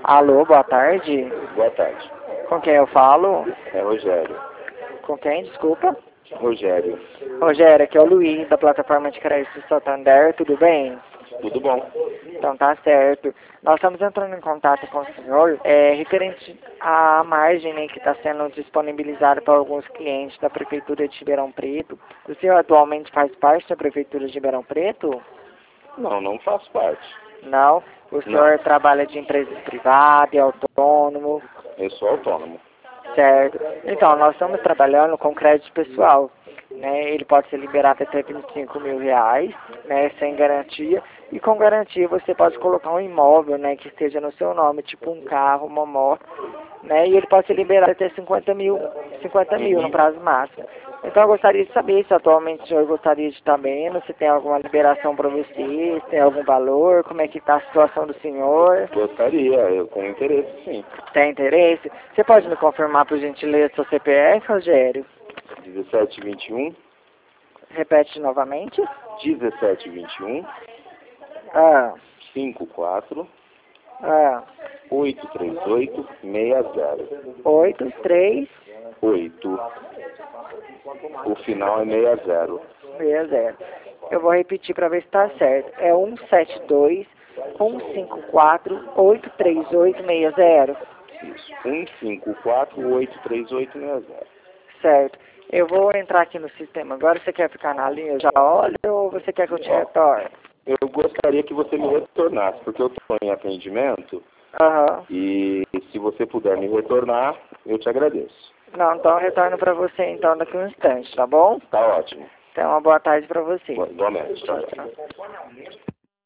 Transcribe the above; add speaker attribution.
Speaker 1: Alô, boa tarde.
Speaker 2: Boa tarde.
Speaker 1: Com quem eu falo?
Speaker 2: É Rogério.
Speaker 1: Com quem, desculpa?
Speaker 2: Rogério.
Speaker 1: Rogério, aqui é o Luiz, da plataforma de crédito Santander, tudo bem?
Speaker 2: Tudo bom?
Speaker 1: Então tá certo. Nós estamos entrando em contato com o senhor, referente à margem, né, que está sendo disponibilizada para alguns clientes da Prefeitura de Ribeirão Preto. O senhor atualmente faz parte da Prefeitura de Ribeirão Preto?
Speaker 2: Não, não faço parte.
Speaker 1: Não? O senhor
Speaker 2: Não.
Speaker 1: trabalha de empresas privadas, é autônomo?
Speaker 2: Eu sou autônomo.
Speaker 1: Certo. Então, nós estamos trabalhando com crédito pessoal, né? Ele pode ser liberado até R$ 25.000, né? Sem garantia. E com garantia você pode colocar um imóvel, né? Que esteja no seu nome, tipo um carro, uma moto, né? E ele pode ser liberado até 50 mil no prazo máximo. Então, eu gostaria de saber se atualmente o senhor gostaria de estar vendo, se tem alguma liberação para você, se tem algum valor, como é que está a situação do senhor.
Speaker 2: Gostaria, eu tenho interesse sim.
Speaker 1: Tem interesse? Você pode me confirmar, por gentileza, seu CPF, Rogério?
Speaker 2: 1721,
Speaker 1: Repete novamente.
Speaker 2: 1721,
Speaker 1: Ah,
Speaker 2: 54,
Speaker 1: ah,
Speaker 2: 838, 60.
Speaker 1: 8360.
Speaker 2: 8. O final é 60.
Speaker 1: Eu vou repetir para ver se está certo. É 172-154-83860.
Speaker 2: Isso. 154-838-60.
Speaker 1: Certo. Eu vou entrar aqui no sistema agora. Você quer ficar na linha? Eu já olho ou você quer que eu te retorne?
Speaker 2: Eu gostaria que você me retornasse, porque eu estou em atendimento.
Speaker 1: Aham.
Speaker 2: E se você puder me retornar, eu te agradeço.
Speaker 1: Não, então eu retorno para você então daqui a um instante, tá bom?
Speaker 2: Tá ótimo.
Speaker 1: Então uma boa tarde para você.
Speaker 2: Igualmente.
Speaker 1: Tchau, tchau.